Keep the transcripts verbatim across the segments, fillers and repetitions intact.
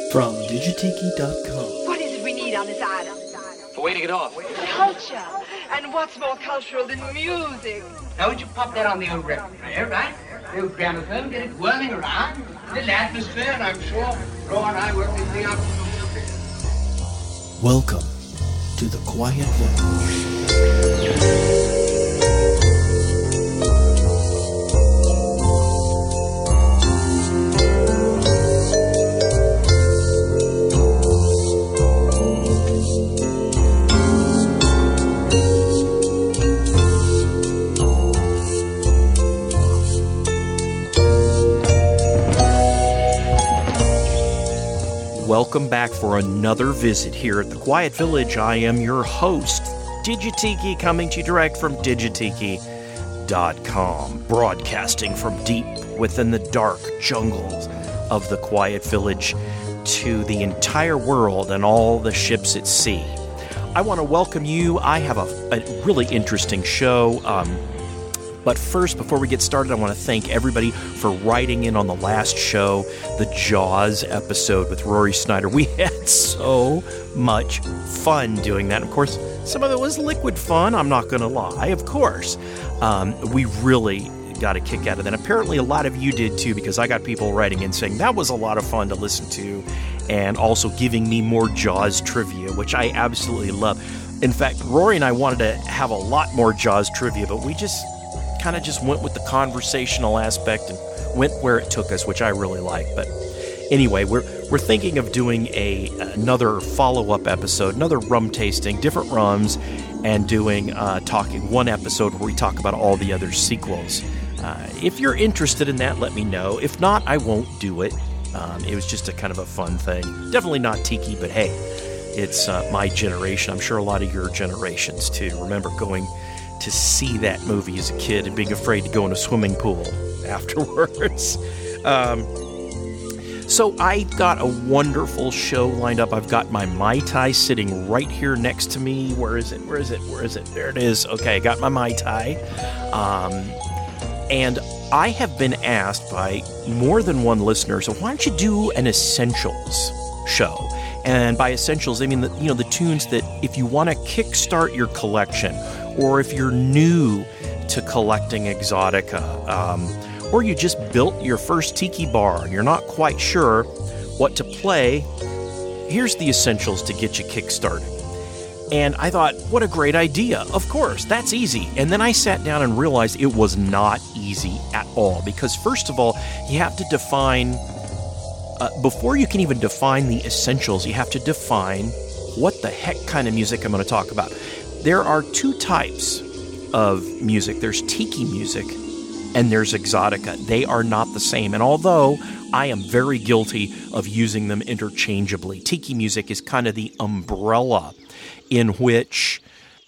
From Digitiki dot com. What is it we need on this island? A way to get off. Culture. And what's more cultural than music? Now would you pop that on the old record player, right? The old gramophone, get it whirling around. Little atmosphere, and I'm sure Ro and I work this thing out. Welcome to the Quiet Village. Welcome back for another visit here at the Quiet Village. I am your host, Digitiki, coming to you direct from Digitiki dot com, broadcasting from deep within the dark jungles of the Quiet Village to the entire world and all the ships at sea. I want to welcome you. I have a, a really interesting show. Um, But first, before we get started, I want to thank everybody for writing in on the last show, the Jaws episode with Rory Snyder. We had so much fun doing that. Of course, some of it was liquid fun, I'm not going to lie, of course. Um, we really got a kick out of that. Apparently, a lot of you did too, because I got people writing in saying that was a lot of fun to listen to, and also giving me more Jaws trivia, which I absolutely love. In fact, Rory and I wanted to have a lot more Jaws trivia, but we just kind of just went with the conversational aspect and went where it took us, which I really like. But anyway, we're we're thinking of doing a another follow-up episode, another rum tasting, different rums, and doing uh, talking one episode where we talk about all the other sequels. Uh, if you're interested in that, let me know. If not, I won't do it. Um, it was just a kind of a fun thing. Definitely not tiki, but hey, it's uh, my generation. I'm sure a lot of your generations too. Remember going to see that movie as a kid and being afraid to go in a swimming pool afterwards. Um, so I've got a wonderful show lined up. I've got my Mai Tai sitting right here next to me. Where is it? Where is it? Where is it? There it is. Okay, I got my Mai Tai. Um, and I have been asked by more than one listener, so why don't you do an Essentials show? And by Essentials, I mean, the, you know, the tunes that if you want to kickstart your collection, or if you're new to collecting Exotica, um, or you just built your first tiki bar and you're not quite sure what to play, here's the essentials to get you kickstarted. And I thought, what a great idea. Of course, that's easy. And then I sat down and realized it was not easy at all. Because first of all, you have to define, uh, before you can even define the essentials, you have to define what the heck kind of music I'm going to talk about. There are two types of music. There's tiki music and there's exotica. They are not the same. And although I am very guilty of using them interchangeably, tiki music is kind of the umbrella in which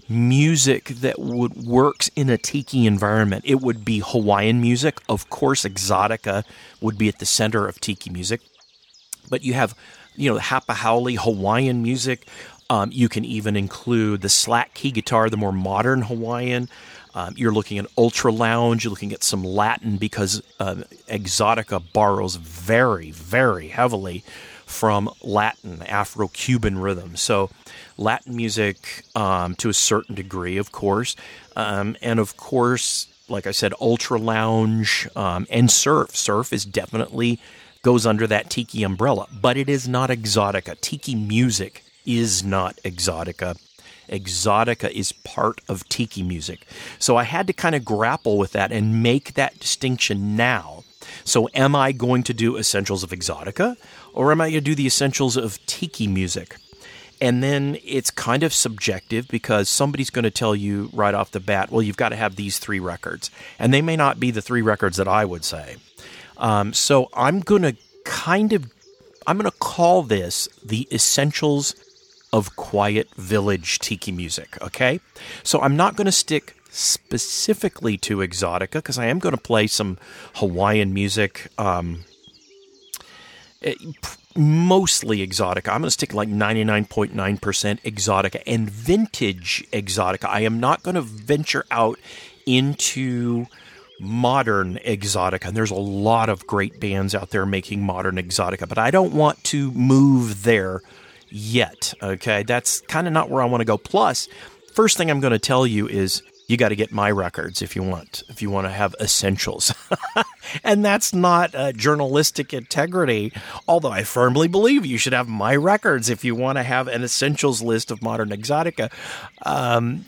music that would works in a tiki environment. It would be Hawaiian music. Of course, exotica would be at the center of tiki music. But you have, you know, the hapa haole Hawaiian music. Um, you can even include the slack key guitar, the more modern Hawaiian. Um, you're looking at ultra lounge. You're looking at some Latin, because uh, exotica borrows very, very heavily from Latin, Afro-Cuban rhythm. So Latin music um, to a certain degree, of course. Um, and of course, like I said, ultra lounge um, and surf. Surf is definitely goes under that tiki umbrella, but it is not exotica. Tiki music is not exotica. Exotica is part of tiki music. So I had to kind of grapple with that and make that distinction now. So am I going to do Essentials of Exotica, or am I going to do the Essentials of Tiki music? And then it's kind of subjective, because somebody's going to tell you right off the bat, well, you've got to have these three records. And they may not be the three records that I would say. Um, so I'm going to kind of, I'm going to call this the Essentials of Quiet Village Tiki music, okay? So I'm not going to stick specifically to exotica, because I am going to play some Hawaiian music, um, mostly exotica. I'm going to stick like ninety-nine point nine percent exotica and vintage exotica. I am not going to venture out into modern exotica. And there's a lot of great bands out there making modern exotica, but I don't want to move there yet, okay? That's kind of not where I want to go. Plus, first thing I'm going to tell you is you got to get my records if you want, if you want to have essentials. And that's not uh, journalistic integrity, although I firmly believe you should have my records if you want to have an essentials list of modern exotica. Um,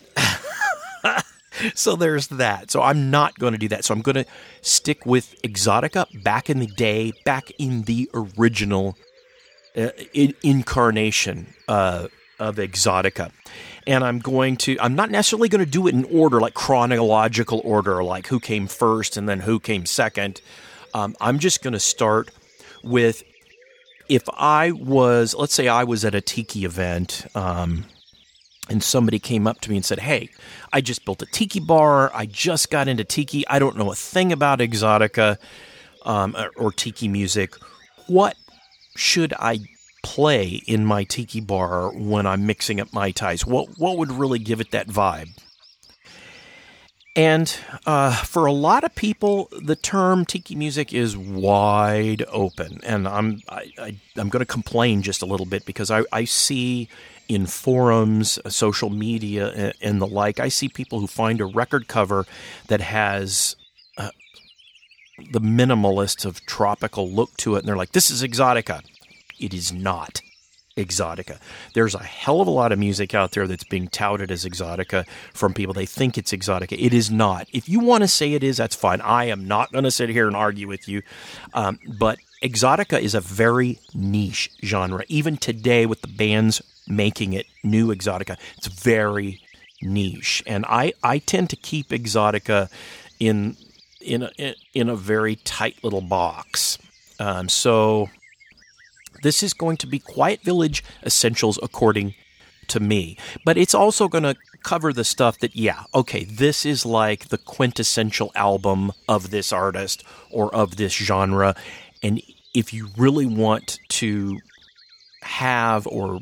so there's that. So I'm not going to do that. So I'm going to stick with exotica back in the day, back in the original uh, in- incarnation uh, of exotica. And I'm going to, I'm not necessarily going to do it in order, like chronological order, like who came first and then who came second. Um, I'm just going to start with, if I was, let's say I was at a tiki event, um, and somebody came up to me and said, hey, I just built a tiki bar. I just got into tiki. I don't know a thing about exotica um, or, or tiki music. What should I play in my tiki bar when I'm mixing up Mai Tais? What what would really give it that vibe? And uh, for a lot of people, the term tiki music is wide open, and I'm I, I, I'm going to complain just a little bit because I, I see in forums, social media, and, and the like, I see people who find a record cover that has uh, the minimalist of tropical look to it, and they're like, "This is exotica." It is not exotica. There's a hell of a lot of music out there that's being touted as exotica from people. They think it's exotica. It is not. If you want to say it is, that's fine. I am not going to sit here and argue with you. Um, but exotica is a very niche genre. Even today with the bands making it new exotica, it's very niche. And I, I tend to keep exotica in in a, in a very tight little box. Um, so... This is going to be Quiet Village Essentials according to me. But it's also going to cover the stuff that, yeah, okay, this is like the quintessential album of this artist or of this genre. And if you really want to have or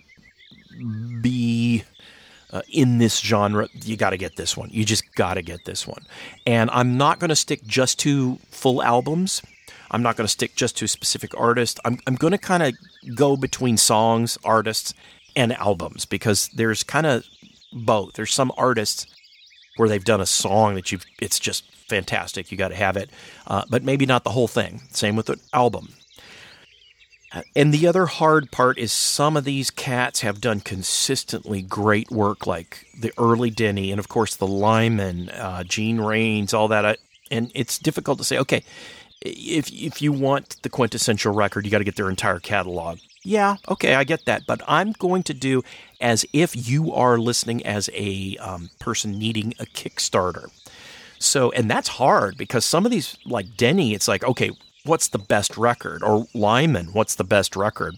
be uh, in this genre, you got to get this one. You just got to get this one. And I'm not going to stick just to full albums. I'm not going to stick just to a specific artist. I'm I'm going to kind of go between songs, artists, and albums because there's kind of both. There's some artists where they've done a song that you've it's just fantastic. You got to have it, uh, but maybe not the whole thing. Same with an album. And the other hard part is some of these cats have done consistently great work, like the early Denny and of course the Lyman, uh, Gene Rains, all that. And it's difficult to say, okay, If if you want the quintessential record, you got to get their entire catalog. Yeah, okay, I get that. But I'm going to do as if you are listening as a um, person needing a Kickstarter. So, and that's hard because some of these, like Denny, it's like, okay, what's the best record? Or Lyman, what's the best record?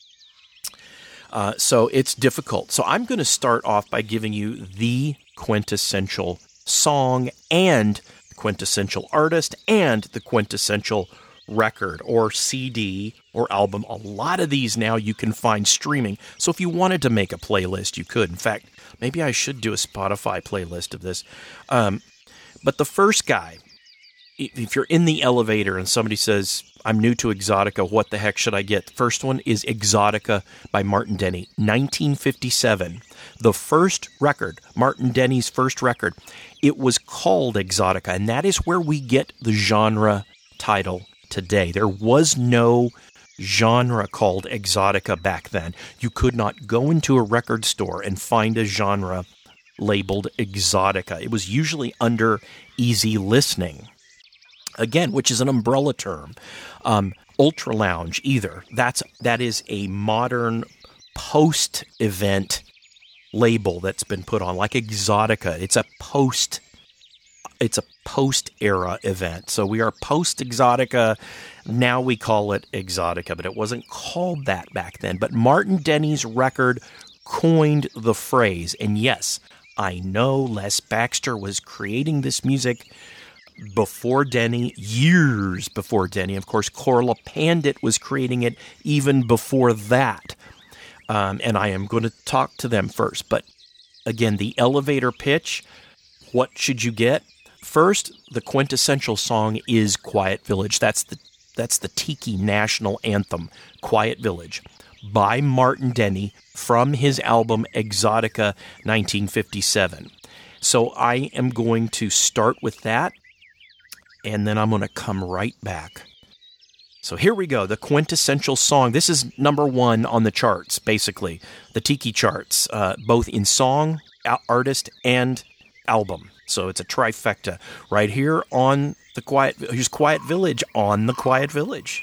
Uh, so it's difficult. So I'm going to start off by giving you the quintessential song and quintessential artist and the quintessential record or C D or album. A lot of these now you can find streaming. So if you wanted to make a playlist, you could. In fact, maybe I should do a Spotify playlist of this. Um, but the first guy, if you're in the elevator and somebody says, I'm new to exotica, what the heck should I get? The first one is Exotica by Martin Denny, nineteen fifty-seven. The first record, Martin Denny's first record, it was called Exotica, and that is where we get the genre title today. There was no genre called exotica back then. You could not go into a record store and find a genre labeled exotica. It was usually under easy listening, again, which is an umbrella term. Um, Ultra Lounge, either. That's that is a modern post-event label that's been put on, like Exotica. It's a post it's a post-era event. So we are post-Exotica. Now we call it Exotica, but it wasn't called that back then. But Martin Denny's record coined the phrase. And yes, I know Les Baxter was creating this music before Denny, years before Denny. Of course, Korla Pandit was creating it even before that. Um, and I am going to talk to them first. But again, the elevator pitch, what should you get? first, the quintessential song is Quiet Village. That's the that's the Tiki national anthem, Quiet Village, by Martin Denny from his album Exotica nineteen fifty-seven. So I am going to start with that, and then I'm going to come right back. So here we go, the quintessential song. This is number one on the charts, basically, the Tiki charts, uh, both in song, artist, and album. So it's a trifecta right here on the Quiet. Here's Quiet Village on the Quiet Village.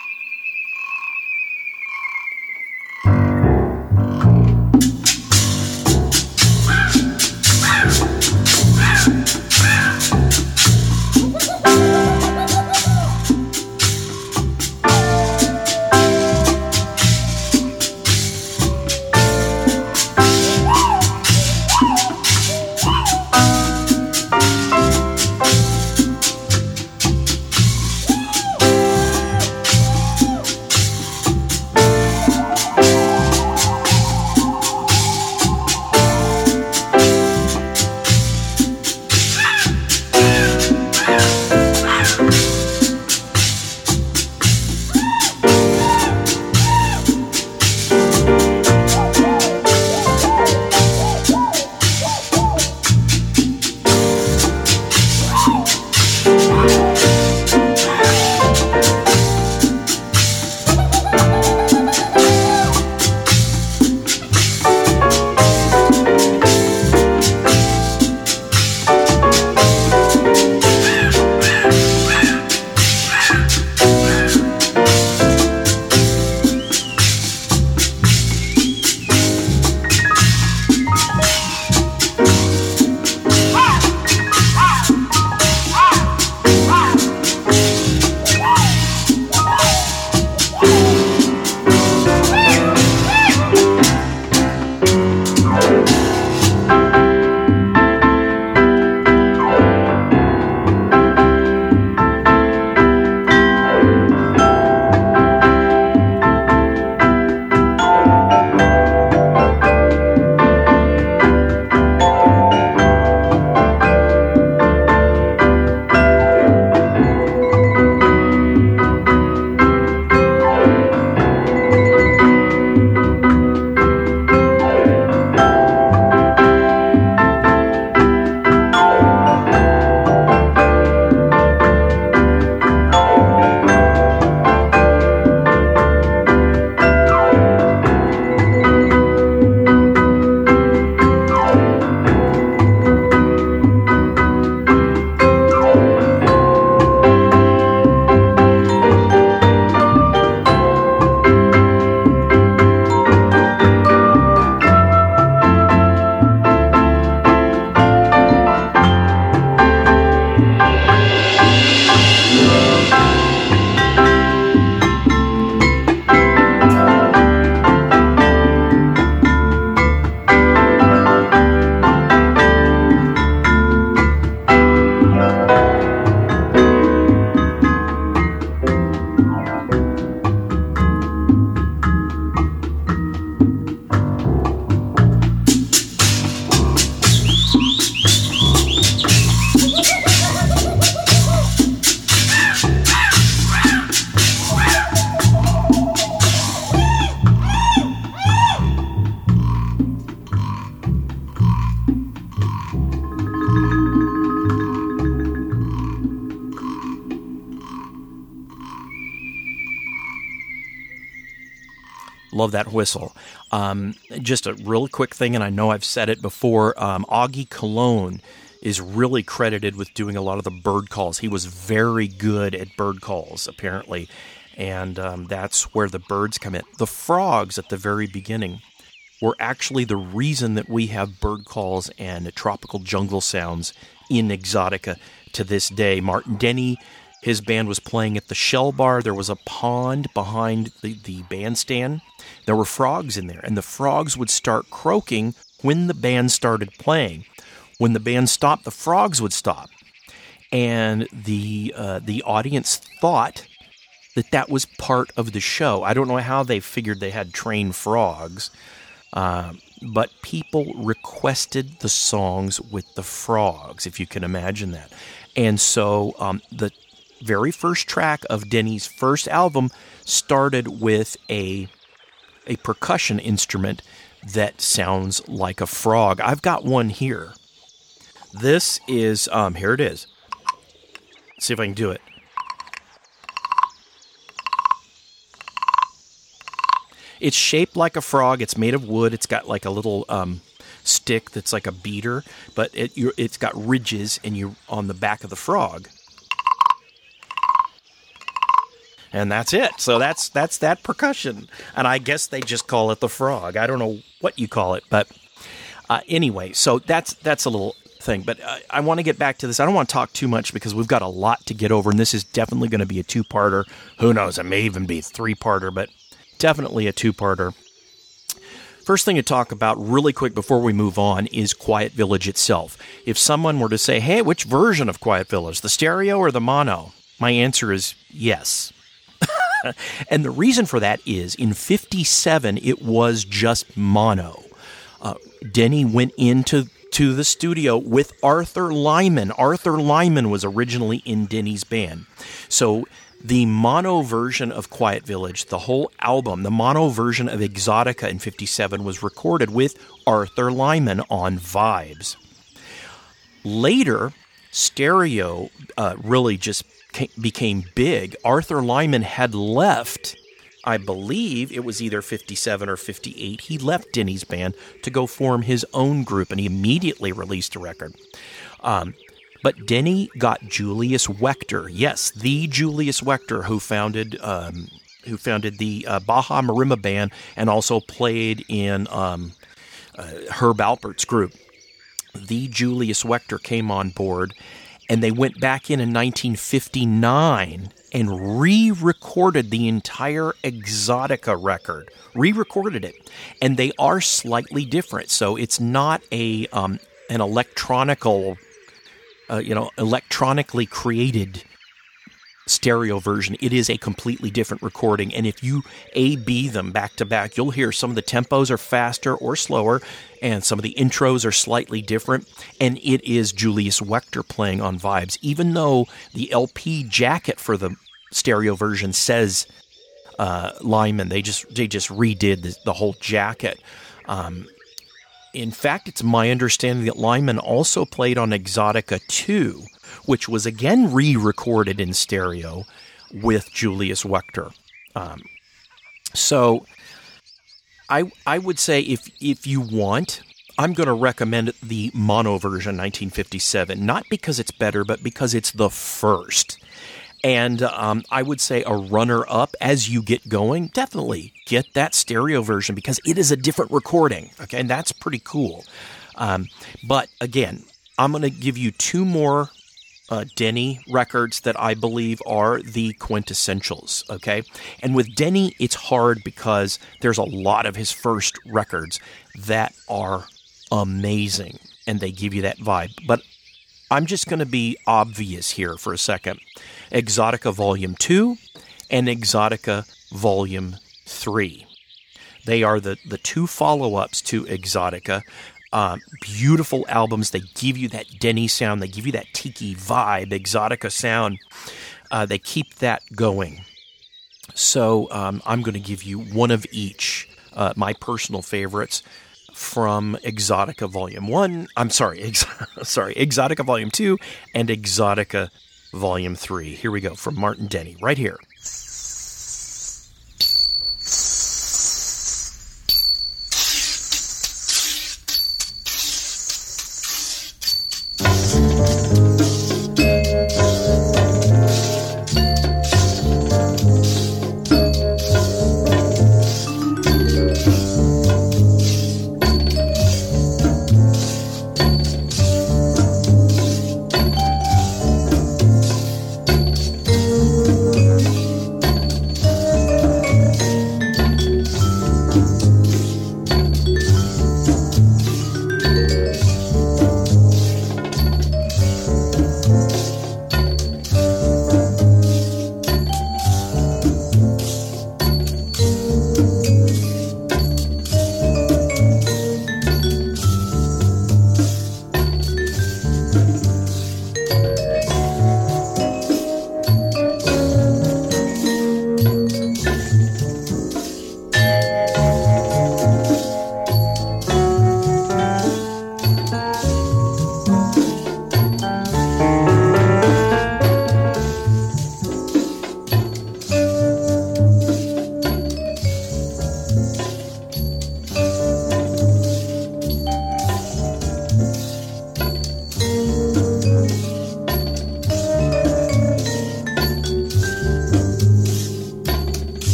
Love that whistle. Um, just a real quick thing, and I know I've said it before, um, Augie Cologne is really credited with doing a lot of the bird calls. He was very good at bird calls, apparently, and um, that's where the birds come in. The frogs at the very beginning were actually the reason that we have bird calls and tropical jungle sounds in Exotica to this day. Martin Denny, his band was playing at the Shell Bar. There was a pond behind the, the bandstand. There were frogs in there, and the frogs would start croaking when the band started playing. When the band stopped, the frogs would stop. And the uh, the audience thought that that was part of the show. I don't know how they figured they had trained frogs, Um, but people requested the songs with the frogs, if you can imagine that. And so um, the very first track of Denny's first album started with a a percussion instrument that sounds like a frog. I've got one here. This is, um, here it is. Let's see if I can do it. It's shaped like a frog. It's made of wood. It's got like a little um, stick that's like a beater, but it, you're, it's got ridges and you on the back of the frog. And that's it. So that's that's that percussion. And I guess they just call it the frog. I don't know what you call it, but uh, anyway, so that's that's a little thing. But uh, I want to get back to this. I don't want to talk too much because we've got a lot to get over, and this is definitely going to be a two-parter. Who knows? It may even be a three-parter, but definitely a two-parter. First thing to talk about really quick before we move on is Quiet Village itself. If someone were to say, hey, which version of Quiet Village, the stereo or the mono? My answer is yes. And the reason for that is in fifty-seven, it was just mono. Uh, Denny went into to the studio with Arthur Lyman. Arthur Lyman was originally in Denny's band. So the mono version of Quiet Village, the whole album, the mono version of Exotica in fifty-seven was recorded with Arthur Lyman on Vibes. Later, stereo uh, really just became big. Arthur Lyman had left, I believe it was either fifty-seven or fifty-eight. He left Denny's band to go form his own group, and he immediately released a record. Um, but Denny got Julius Wechter, yes, the Julius Wechter who founded um, who founded the uh, Baja Marimba band and also played in um, uh, Herb Alpert's group. The Julius Wechter came on board. And they went back in in nineteen fifty-nine and re-recorded the entire Exotica record. Re-recorded it. And they are slightly different. So it's not a um, an electronical, uh, you know, electronically created stereo version. It is a completely different recording. And if you A-B them back to back, you'll hear some of the tempos are faster or slower, and some of the intros are slightly different. And it is Julius Wechter playing on Vibes, even though the L P jacket for the stereo version says uh, Lyman. They just they just redid the, the whole jacket. Um, in fact, it's my understanding that Lyman also played on Exotica two, which was again re-recorded in stereo with Julius Wechter. Um, so I I would say if if you want, I'm going to recommend the mono version nineteen fifty-seven, not because it's better, but because it's the first. And um, I would say a runner-up as you get going, definitely get that stereo version because it is a different recording, okay? And that's pretty cool. Um, but again, I'm going to give you two more Uh, Denny records that I believe are the quintessentials, okay? And with Denny, it's hard because there's a lot of his first records that are amazing, and they give you that vibe. But I'm just going to be obvious here for a second. Exotica Volume two and Exotica Volume three. They are the, the two follow-ups to Exotica. Uh, beautiful albums. They give you that Denny sound. They give you that tiki vibe, Exotica sound. Uh, they keep that going. So um, I'm going to give you one of each, uh, my personal favorites from Exotica Volume one. I'm sorry, ex- sorry, Exotica Volume two and Exotica Volume three. Here we go from Martin Denny right here.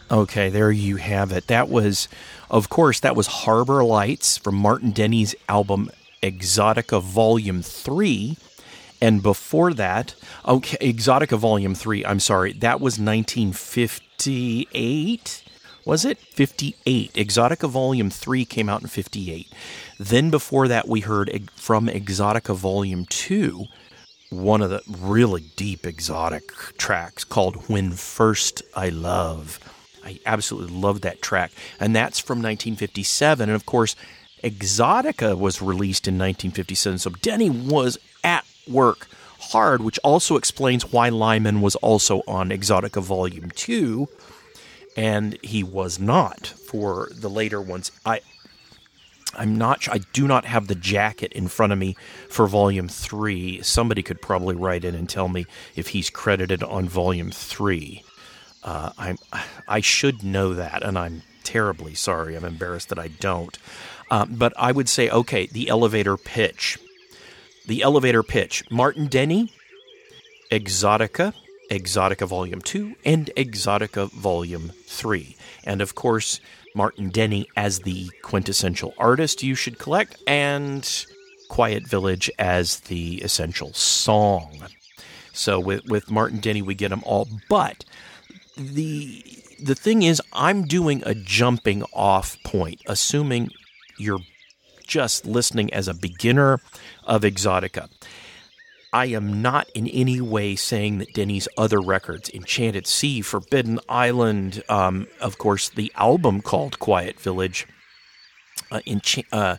Okay, there you have it. That was, of course, that was Harbor Lights from Martin Denny's album Exotica Volume three. And before that, okay, Exotica Volume three, I'm sorry, that was nineteen fifty-eight? Was it? fifty-eight. Exotica Volume three came out in fifty-eight. Then before that, we heard from Exotica Volume two, one of the really deep exotic tracks called When First I Love. I absolutely love that track. And that's from nineteen fifty-seven. And of course, Exotica was released in nineteen fifty-seven. So Denny was at work hard, which also explains why Lyman was also on Exotica Volume two. And he was not for the later ones. I, I'm not. I do not have the jacket in front of me for Volume three. Somebody could probably write in and tell me if he's credited on Volume three. Uh, I'm. I should know that, and I'm terribly sorry. I'm embarrassed that I don't. Uh, but I would say, okay, the elevator pitch. The elevator pitch. Martin Denny, Exotica, Exotica Volume two, and Exotica Volume three. And of course, Martin Denny as the quintessential artist you should collect, and Quiet Village as the essential song. So with, with Martin Denny, we get them all. But the the thing is, I'm doing a jumping off point, assuming you're just listening as a beginner of Exotica. I am not in any way saying that Denny's other records, Enchanted Sea, Forbidden Island, um, of course, the album called Quiet Village, uh, encha- uh,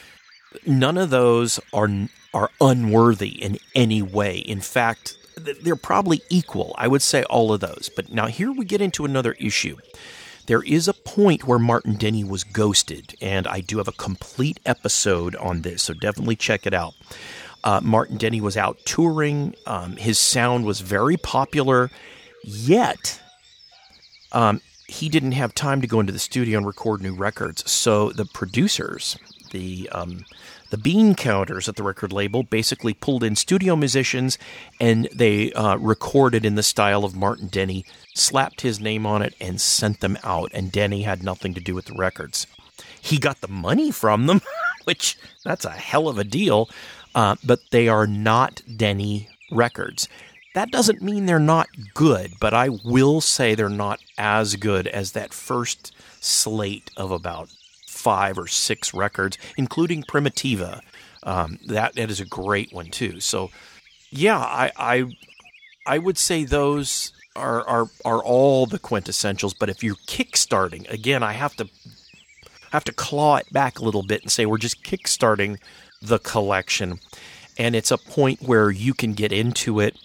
none of those are are unworthy in any way. In fact, they're probably equal. I would say all of those. But now here we get into another issue. There is a point where Martin Denny was ghosted, and I do have a complete episode on this, so definitely check it out. Uh, Martin Denny was out touring. Um, his sound was very popular, yet um, he didn't have time to go into the studio and record new records. So the producers, the um, the bean counters at the record label, basically pulled in studio musicians, and they uh, recorded in the style of Martin Denny, slapped his name on it, and sent them out. And Denny had nothing to do with the records. He got the money from them, which that's a hell of a deal. Uh, but they are not Denny records. That doesn't mean they're not good, but I will say they're not as good as that first slate of about five or six records, including Primitiva. Um, that that is a great one too. So, yeah, I I, I would say those are, are are all the quintessentials. But if you're kickstarting, again, I have to have to claw it back a little bit and say we're just kickstarting the collection, and it's a point where you can get into it,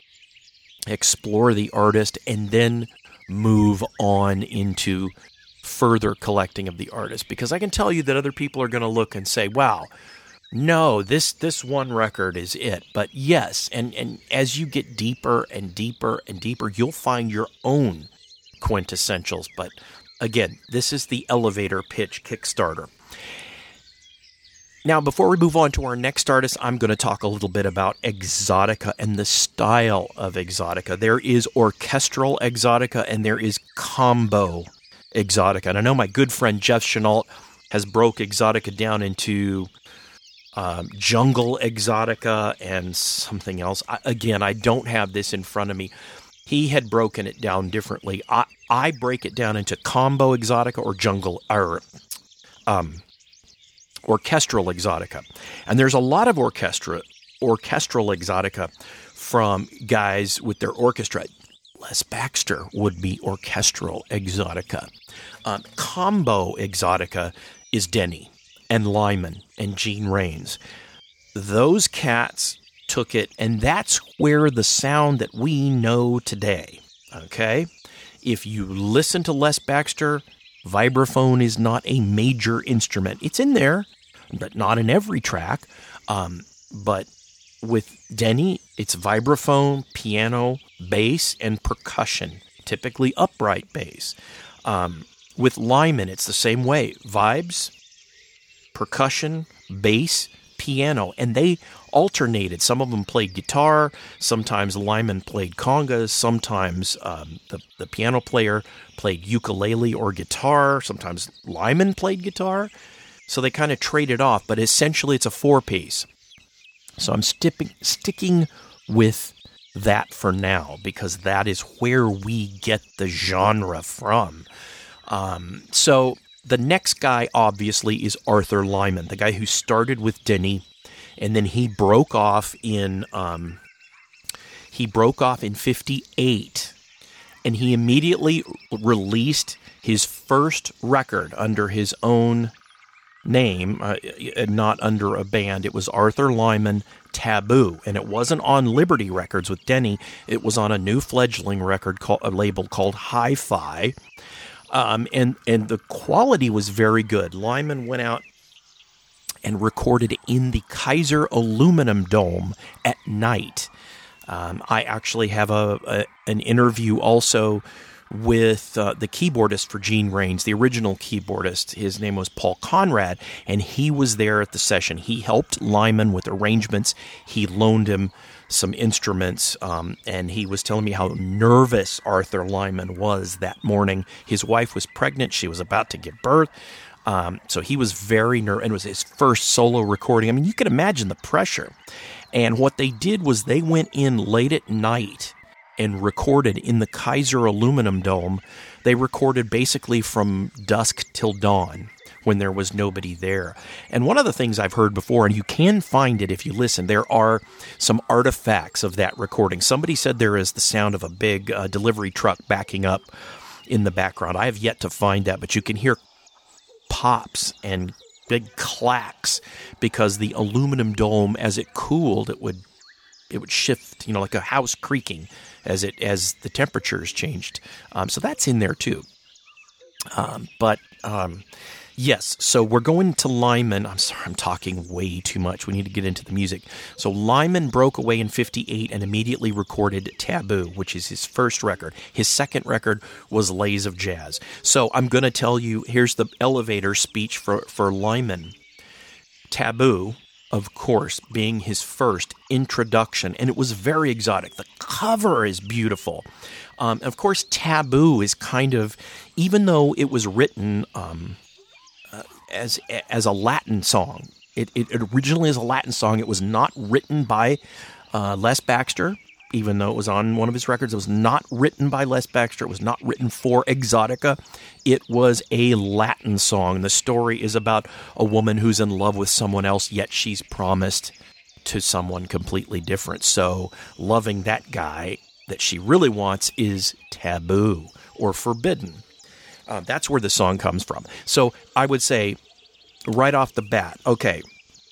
explore the artist, and then move on into further collecting of the artist. Because I can tell you that other people are going to look and say, wow, no, this this one record is it. But yes, and, and as you get deeper and deeper and deeper, you'll find your own quintessentials. But again, this is the elevator pitch Kickstarter. Now, before we move on to our next artist, I'm going to talk a little bit about Exotica and the style of Exotica. There is orchestral Exotica and there is combo Exotica. And I know my good friend Jeff Chenault has broke Exotica down into um, jungle Exotica and something else. I, again, I don't have this in front of me. He had broken it down differently. I, I break it down into combo Exotica or jungle or um. orchestral Exotica. And there's a lot of orchestra, orchestral Exotica from guys with their orchestra. Les Baxter would be orchestral Exotica. Um, combo Exotica is Denny and Lyman and Gene Rains. Those cats took it, and that's where the sound that we know today, okay? If you listen to Les Baxter, vibraphone is not a major instrument. It's in there, but not in every track. Um, but with Denny, it's vibraphone, piano, bass, and percussion, typically upright bass. Um, with Lyman, it's the same way. Vibes, percussion, bass, piano, and they alternated. Some of them played guitar, sometimes Lyman played congas, sometimes um, the, the piano player played ukulele or guitar, sometimes Lyman played guitar. So they kind of traded off, but essentially it's a four-piece. So I'm stipping, sticking with that for now, because that is where we get the genre from. Um, so the next guy, obviously, is Arthur Lyman, the guy who started with Denny, and then he broke off in um, he broke off in fifty-eight, and he immediately released his first record under his own name, uh, not under a band. It was Arthur Lyman Taboo, and it wasn't on Liberty Records with Denny. It was on a new fledgling record called, a label called Hi-Fi, um, and and the quality was very good. Lyman went out and recorded in the Kaiser Aluminum Dome at night. Um, I actually have a, a an interview also with uh, the keyboardist for Gene Rains, the original keyboardist. His name was Paul Conrad, and he was there at the session. He helped Lyman with arrangements. He loaned him some instruments, um, and he was telling me how nervous Arthur Lyman was that morning. His wife was pregnant. She was about to give birth. Um, so he was very nervous, and it was his first solo recording. I mean, you can imagine the pressure. And what they did was they went in late at night and recorded in the Kaiser Aluminum Dome. They recorded basically from dusk till dawn when there was nobody there. And one of the things I've heard before, and you can find it if you listen, there are some artifacts of that recording. Somebody said there is the sound of a big uh, delivery truck backing up in the background. I have yet to find that, but you can hear pops and big clacks because the aluminum dome, as it cooled, it would it would shift, you know, like a house creaking as it as the temperatures changed. Um, so that's in there too. Um, but um, yes, so we're going to Lyman. I'm sorry, I'm talking way too much. We need to get into the music. So Lyman broke away in fifty-eight and immediately recorded Taboo, which is his first record. His second record was Lays of Jazz. So I'm going to tell you, here's the elevator speech for, for Lyman. Taboo, of course, being his first introduction, and it was very exotic. The cover is beautiful. Um, of course, Taboo is kind of, even though it was written um, uh, as as a Latin song, it, it originally is a Latin song. It was not written by uh, Les Baxter, even though it was on one of his records. It was not written by Les Baxter. It was not written for Exotica. It was a Latin song. The story is about a woman who's in love with someone else, yet she's promised to someone completely different. So loving that guy that she really wants is taboo or forbidden. Uh, that's where the song comes from. So I would say right off the bat, okay,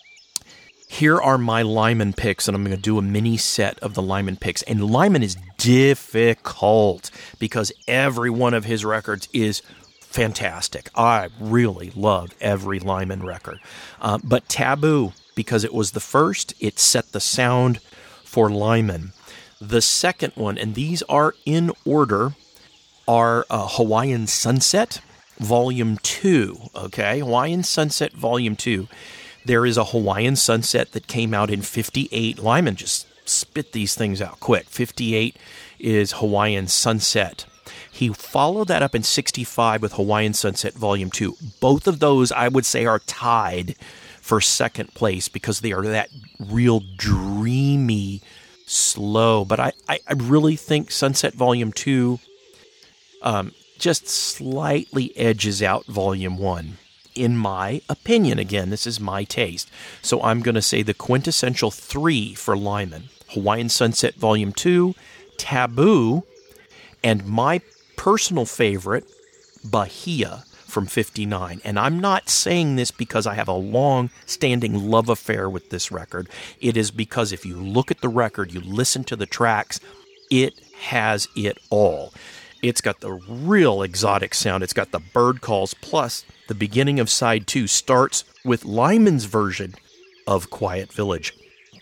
here are my Lyman picks, and I'm going to do a mini set of the Lyman picks. And Lyman is difficult because every one of his records is fantastic. I really love every Lyman record. Uh, but Taboo, because it was the first, it set the sound for Lyman. The second one, and these are in order, are uh, Hawaiian Sunset, Volume two. Okay, Hawaiian Sunset, Volume two. There is a Hawaiian Sunset that came out in fifty-eight. Lyman just spit these things out quick. fifty-eight is Hawaiian Sunset. He followed that up in sixty-five with Hawaiian Sunset Volume two. Both of those, I would say, are tied for second place because they are that real dreamy, slow. But I, I, I really think Sunset Volume two um, just slightly edges out Volume one. In my opinion. Again, this is my taste. So I'm going to say the quintessential three for Lyman. Hawaiian Sunset Volume two, Taboo, and my personal favorite, Bahia from fifty-nine. And I'm not saying this because I have a long-standing love affair with this record. It is because if you look at the record, you listen to the tracks, it has it all. It's got the real exotic sound. It's got the bird calls, plus the beginning of side two starts with Lyman's version of Quiet Village.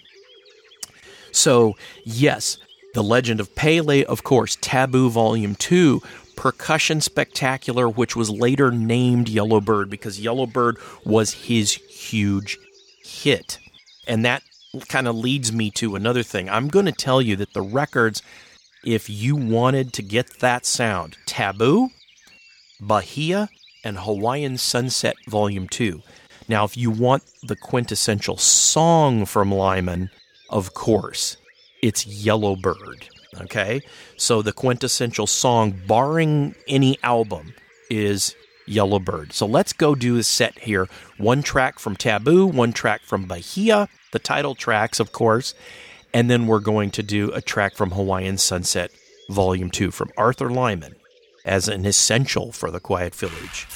So, yes, The Legend of Pele, of course, Taboo Volume two, Percussion Spectacular, which was later named Yellowbird because Yellowbird was his huge hit. And that kind of leads me to another thing. I'm going to tell you that the records, if you wanted to get that sound, Taboo, Bahia, and Hawaiian Sunset Volume two. Now, if you want the quintessential song from Lyman, of course, it's Yellowbird, okay? So the quintessential song, barring any album, is Yellowbird. So let's go do a set here. One track from Taboo, one track from Bahia, the title tracks, of course, and then we're going to do a track from Hawaiian Sunset Volume two from Arthur Lyman as an essential for the Quiet Village.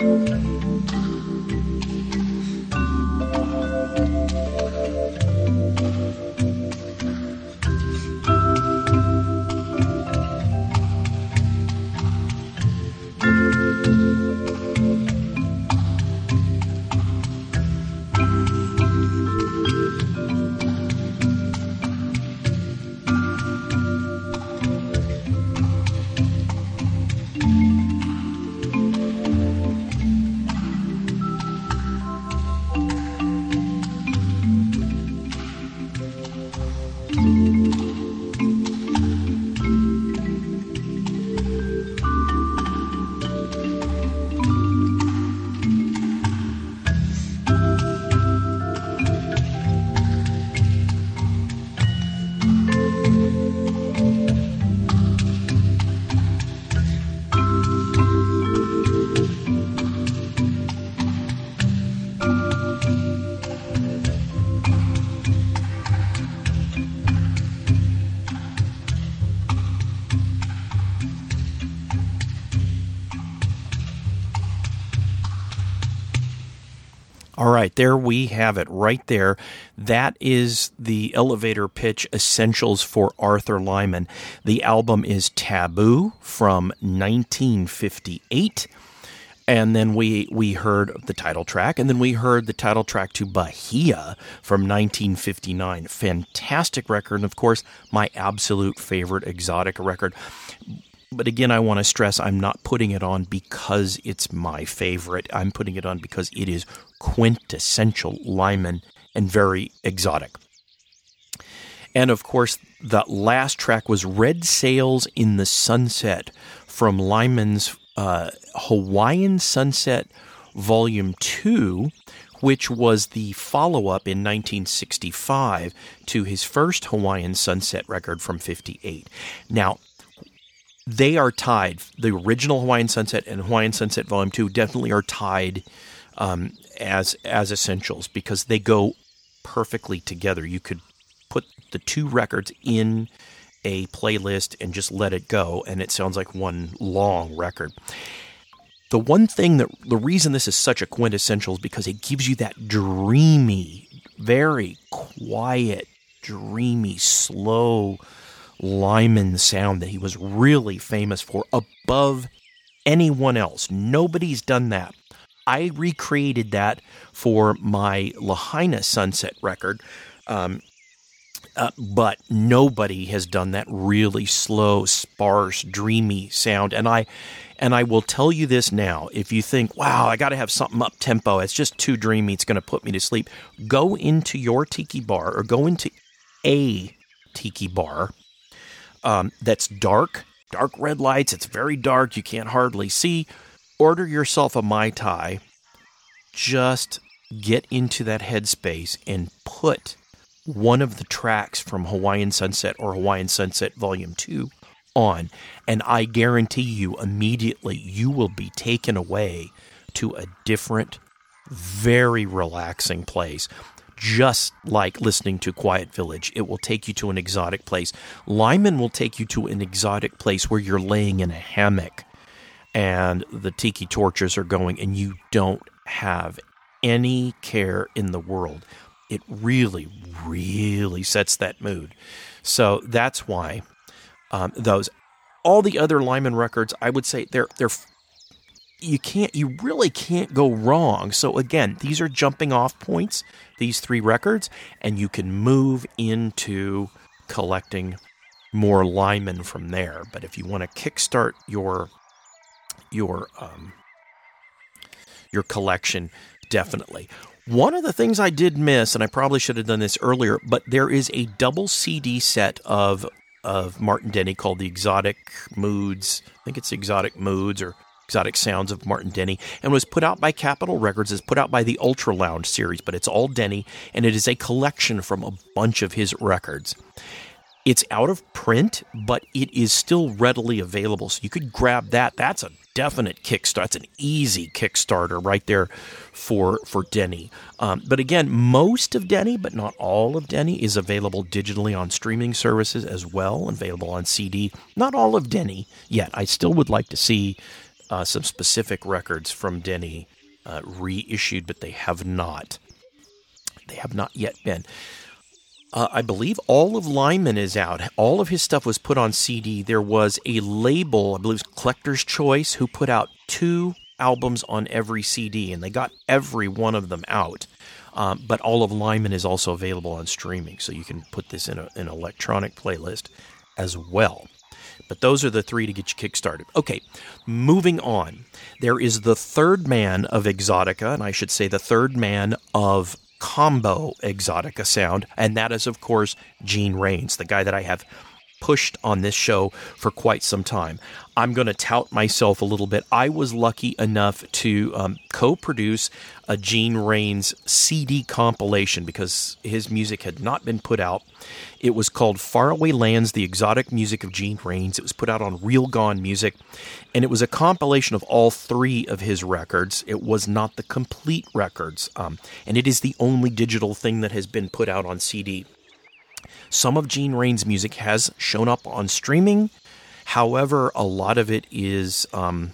All right, there we have it right there. That is the elevator pitch essentials for Arthur Lyman. The album is Taboo from nineteen fifty-eight. And then we we heard the title track, and then we heard the title track to Bahia from nineteen fifty-nine. Fantastic record, and of course, my absolute favorite exotic record. But again, I want to stress I'm not putting it on because it's my favorite. I'm putting it on because it is quintessential Lyman and very exotic. And of course, the last track was Red Sails in the Sunset from Lyman's uh, Hawaiian Sunset Volume two, which was the follow-up in nineteen sixty-five to his first Hawaiian Sunset record from fifty-eight. Now, they are tied. The original Hawaiian Sunset and Hawaiian Sunset Volume two definitely are tied um, as as essentials because they go perfectly together. You could put the two records in a playlist and just let it go, and it sounds like one long record. The one thing that, the reason this is such a quintessential is because it gives you that dreamy, very quiet, dreamy, slow Lyman sound that he was really famous for above anyone else. Nobody's done that. I recreated that for my Lahaina Sunset record, um, uh, but nobody has done that really slow, sparse, dreamy sound. And I and I will tell you this now. If you think, wow, I got to have something up-tempo, it's just too dreamy, it's going to put me to sleep, go into your tiki bar or go into a tiki bar Um, that's dark, dark red lights. It's very dark. You can't hardly see. Order yourself a Mai Tai. Just get into that headspace and put one of the tracks from Hawaiian Sunset or Hawaiian Sunset Volume two on. And I guarantee you immediately you will be taken away to a different, very relaxing place. Just like listening to Quiet Village, it will take you to an exotic place. Lyman will take you to an exotic place where you're laying in a hammock and the tiki torches are going and you don't have any care in the world. It really, really sets that mood. So that's why um, those, all the other Lyman records, I would say they're they're you can't, you really can't go wrong. So again, these are jumping off points, these three records, and you can move into collecting more Lyman from there. But if you want to kickstart your your um, your collection, definitely. One of the things I did miss, and I probably should have done this earlier, but there is a double C D set of of Martin Denny called the Exotic Moods. I think it's Exotic Moods or Exotic Sounds of Martin Denny, and was put out by Capitol Records. It's put out by the Ultra Lounge series, but it's all Denny, and it is a collection from a bunch of his records. It's out of print, but it is still readily available, so you could grab that. That's a definite kickstart. That's an easy Kickstarter right there for for Denny. Um, but again, most of Denny, but not all of Denny, is available digitally on streaming services as well, available on C D. Not all of Denny yet. I still would like to see uh, some specific records from Denny uh, reissued, but they have not. They have not yet been. Uh, I believe all of Lyman is out. All of his stuff was put on C D. There was a label, I believe it was Collector's Choice, who put out two albums on every C D, and they got every one of them out. Um, but all of Lyman is also available on streaming, so you can put this in a, an electronic playlist as well. But those are the three to get you kickstarted. Okay, moving on. There is the third man of Exotica, and I should say the third man of combo Exotica sound, and that is, of course, Gene Rains, the guy that I have pushed on this show for quite some time. I'm going to tout myself a little bit. I was lucky enough to um, co-produce a Gene Rains C D compilation because his music had not been put out. It was called Faraway Lands, The Exotic Music of Gene Rains. It was put out on Real Gone Music, and it was a compilation of all three of his records. It was not the complete records, um, and it is the only digital thing that has been put out on C D. Some of Gene Rains' music has shown up on streaming. However, a lot of it is um,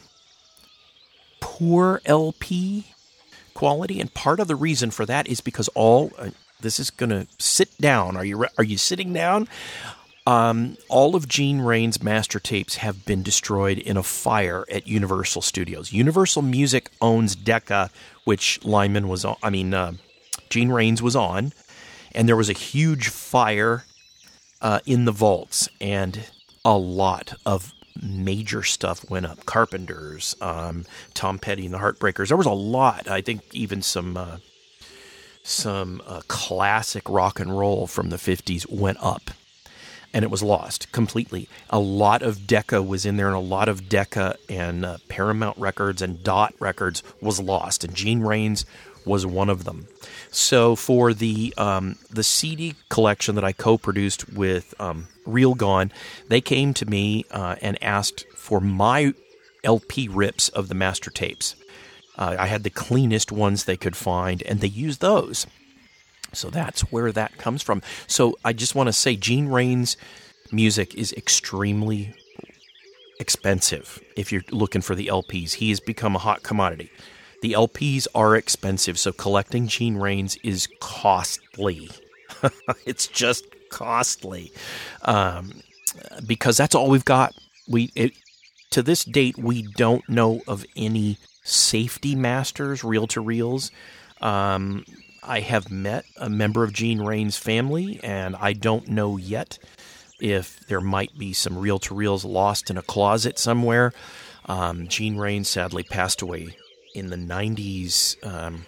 poor L P quality, and part of the reason for that is because all uh, this is going to sit down. Are you re- are you sitting down? Um, all of Gene Rains' master tapes have been destroyed in a fire at Universal Studios. Universal Music owns Decca, which Lyman was on. I mean, uh, Gene Rains was on. And there was a huge fire uh, in the vaults, and a lot of major stuff went up. Carpenters, um, Tom Petty and the Heartbreakers. There was a lot. I think even some uh, some uh, classic rock and roll from the fifties went up, and it was lost completely. A lot of Decca was in there, and a lot of Decca and uh, Paramount Records and Dot Records was lost, and Gene Rains was one of them. So for the um, the C D collection that I co-produced with um, Real Gone, they came to me uh, and asked for my L P rips of the master tapes. Uh, I had the cleanest ones they could find, and they used those. So that's where that comes from. So I just want to say Gene Rains' music is extremely expensive if you're looking for the L Ps. He has become a hot commodity. The L Ps are expensive, so collecting Gene Rains is costly. It's just costly um, because that's all we've got. We it, to this date, we don't know of any safety masters, reel-to-reels. Um, I have met a member of Gene Rains' family, and I don't know yet if there might be some reel-to-reels lost in a closet somewhere. Um, Gene Rains sadly passed away in the nineties, um,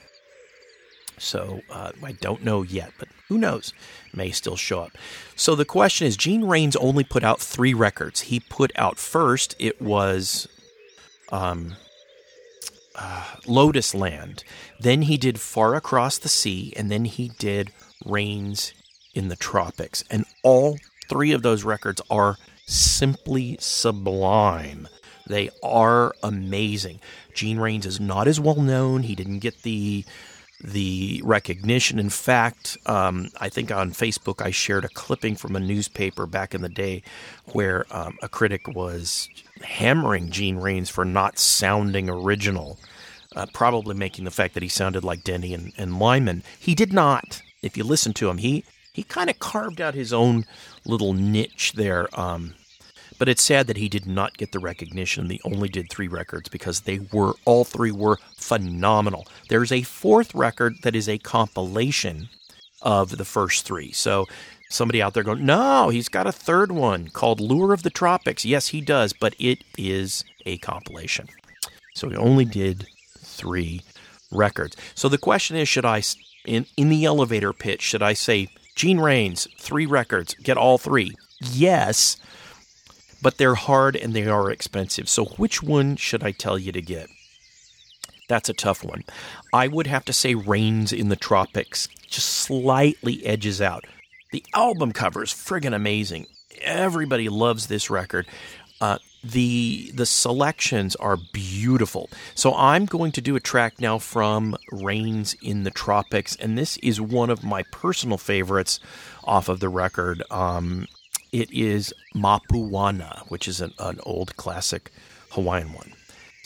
so uh, I don't know yet, but who knows? May still show up. So the question is, Gene Rains only put out three records. He put out first, it was um, uh, Lotus Land. Then he did Far Across the Sea, and then he did Rains in the Tropics. And all three of those records are simply sublime. They are amazing. Gene Rains is not as well known. He didn't get the the recognition. In fact, um, I think on Facebook I shared a clipping from a newspaper back in the day where um, a critic was hammering Gene Rains for not sounding original, uh, probably making the fact that he sounded like Denny and, and Lyman. He did not. If you listen to him, he, he kind of carved out his own little niche there. Um But it's sad that he did not get the recognition. They only did three records because they were, all three were phenomenal. There's a fourth record that is a compilation of the first three. So somebody out there going, no, he's got a third one called Lure of the Tropics. Yes, he does, but it is a compilation. So he only did three records. So the question is, should I, in, in the elevator pitch, should I say, Gene Rains, three records, get all three? Yes. But they're hard and they are expensive. So which one should I tell you to get? That's a tough one. I would have to say Rains in the Tropics just slightly edges out. The album cover is friggin' amazing. Everybody loves this record. Uh, the the selections are beautiful. So I'm going to do a track now from Rains in the Tropics, and this is one of my personal favorites off of the record. Um... It is Mapuana, which is an, an old classic Hawaiian one.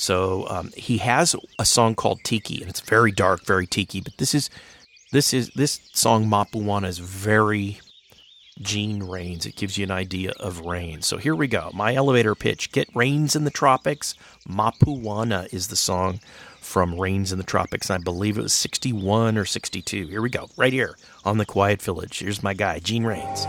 So um, he has a song called Tiki, and it's very dark, very tiki. But this is this is this song Mapuana is very Gene Rains. It gives you an idea of rain. So here we go. My elevator pitch: Get Rains in the Tropics. Mapuana is the song from Rains in the Tropics. And I believe it was sixty-one or sixty-two. Here we go, right here on The Quiet Village. Here's my guy, Gene Rains.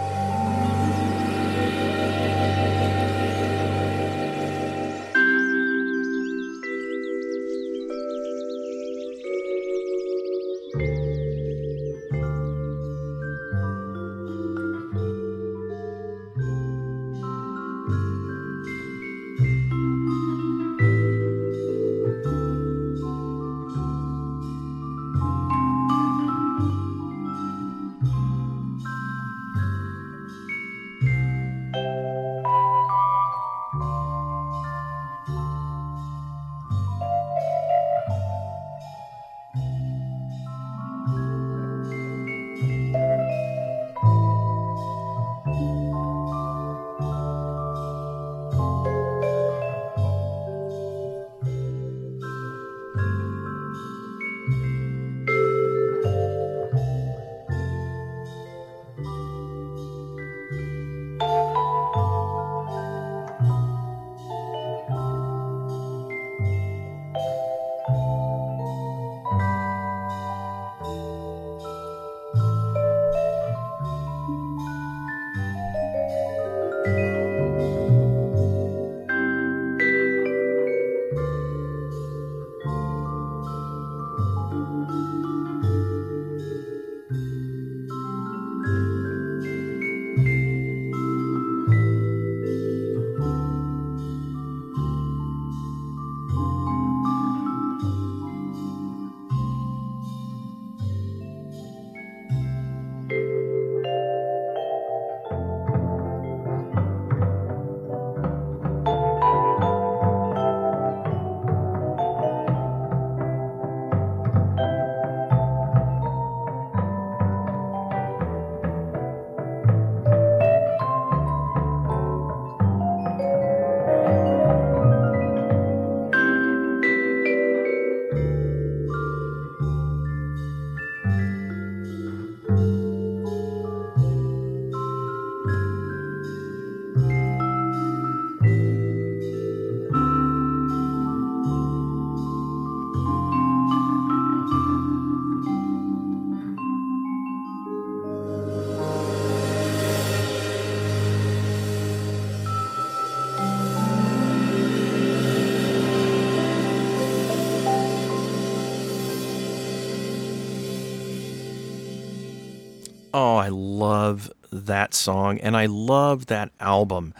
Oh, I love that song, and I love that album.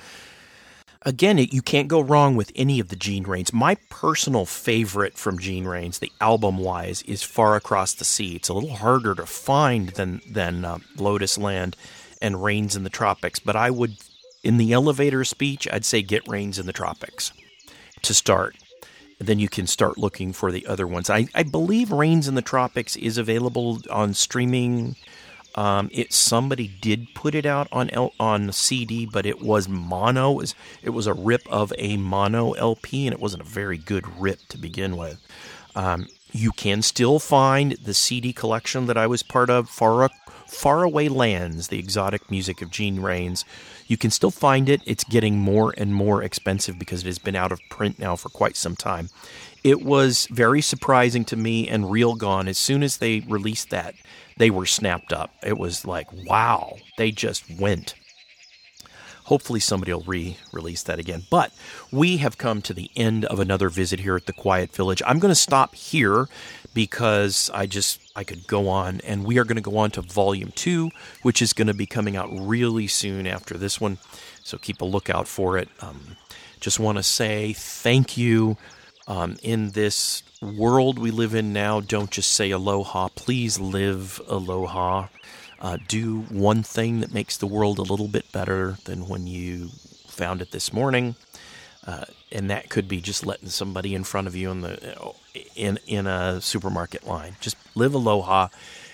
Again, it, you can't go wrong with any of the Gene Rains. My personal favorite from Gene Rains, the album-wise, is Far Across the Sea. It's a little harder to find than, than uh, Lotus Land and Rains in the Tropics, but I would, in the elevator speech, I'd say Get Rains in the Tropics to start. And then you can start looking for the other ones. I, I believe Rains in the Tropics is available on streaming. Um, it somebody did put it out on L, on C D, but it was mono. It was, it was a rip of a mono L P, and it wasn't a very good rip to begin with. Um, you can still find the C D collection that I was part of, Far, Faraway Lands, the exotic music of Gene Rains. You can still find it. It's getting more and more expensive because it has been out of print now for quite some time. It was very surprising to me and Real Gone. As soon as they released that, they were snapped up. It was like, wow, they just went. Hopefully somebody will re-release that again. But we have come to the end of another visit here at the Quiet Village. I'm going to stop here because I just, I could go on. And we are going to go on to Volume two, which is going to be coming out really soon after this one. So keep a lookout for it. Um, just want to say thank you. Um, in this world we live in now, don't just say aloha. Please live aloha. Uh, do one thing that makes the world a little bit better than when you found it this morning. Uh, and that could be just letting somebody in front of you in the in in a supermarket line. Just live aloha.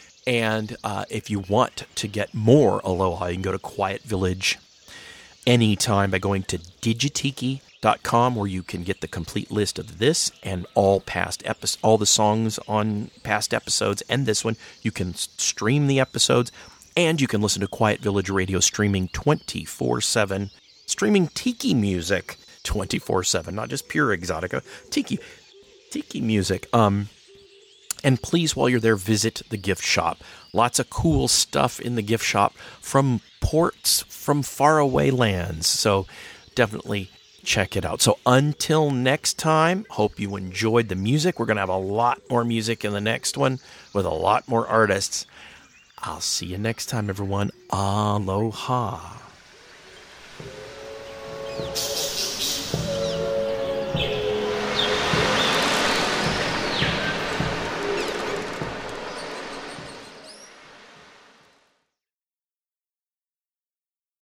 And uh, if you want to get more aloha, you can go to Quiet Village anytime by going to digitiki dot com, where you can get the complete list of this and all past episodes, all the songs on past episodes and this one. You can stream the episodes, and you can listen to Quiet Village Radio streaming twenty-four seven, streaming tiki music twenty-four seven, not just pure exotica, tiki, tiki music. Um, and please, while you're there, visit the gift shop. Lots of cool stuff in the gift shop from ports from faraway lands. So definitely check it out. So until next time, hope you enjoyed the music. We're going to have a lot more music in the next one with a lot more artists. I'll see you next time, everyone. Aloha.